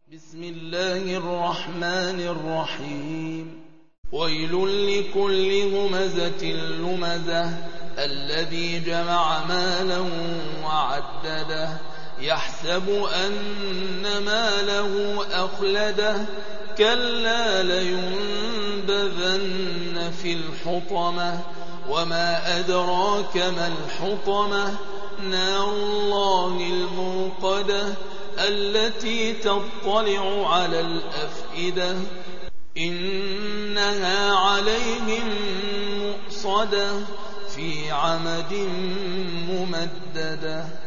بسم الله الرحمن الرحيم ويل لكل همزة لمزة الذي جمع مالا وعدده يحسب أن ماله أخلده كلا لينبذن في الحطمة وما أدراك ما الحطمة نار الله الموقدة التي تطلع على الأفئدة إنها عليهم مؤصدة في عمد ممددة.